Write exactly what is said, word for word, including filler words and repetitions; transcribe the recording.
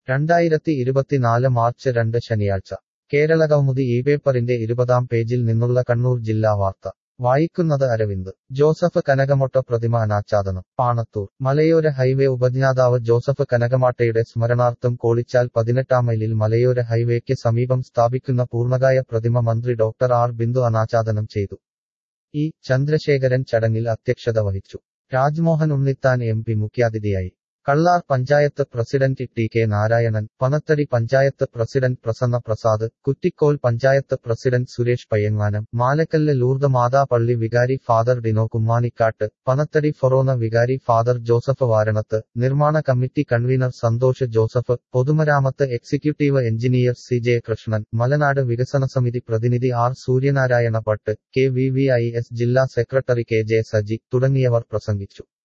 രണ്ടായിരത്തി ഇരുപത്തിനാല് മാർച്ച് രണ്ട് ശനിയാഴ്ച കേരളകൗമുദി ഈ പേപ്പറിന്റെ ഇരുപതാം പേജിൽ നിന്നുള്ള കണ്ണൂർ ജില്ലാ വാർത്ത വായിക്കുന്നത് അരവിന്ദ്. ജോസഫ് കനകമൊട്ട പ്രതിമ അനാച്ഛാദനം. പാണത്തൂർ. മലയോര ഹൈവേ ഉപജ്ഞാതാവ് ജോസഫ് കനകമാട്ടയുടെ സ്മരണാർത്ഥം കോളിച്ചാൽ പതിനെട്ടാം മൈലിൽ മലയോര ഹൈവേക്ക് സമീപം സ്ഥാപിക്കുന്ന പൂർണ്ണകായ പ്രതിമ മന്ത്രി ഡോക്ടർ ആർ ബിന്ദു അനാച്ഛാദനം ചെയ്തു. ഇ. ചന്ദ്രശേഖരൻ ചടങ്ങിൽ അധ്യക്ഷത വഹിച്ചു. രാജ്മോഹൻ ഉണ്ണിത്താൻ എം പി മുഖ്യാതിഥിയായി. Kallar panchayat president T K Narayanan, Panathady panchayat president Prasanna Prasad, Kuttikol panchayat president Suresh Payyanganam, Malakkallu Lourdes Matha പള്ളി വികാരി ഫാദർ ഡിനോ കുമ്മാനിക്കാട്ട്, പനത്തടി ഫൊറോന വികാരി ഫാദർ ജോസഫ് വാരണത്ത്, നിർമ്മാണ കമ്മിറ്റി കൺവീനർ സന്തോഷ് ജോസഫ്, പൊതുമരാമത്ത് executive engineer C J Krishnan, Malanad വികസന സമിതി പ്രതിനിധി R Suryanarayana Bhat, K V V I S ജില്ലാ സെക്രട്ടറി കെ ജെ സജി തുടങ്ങിയവർ പ്രസംഗിച്ചു.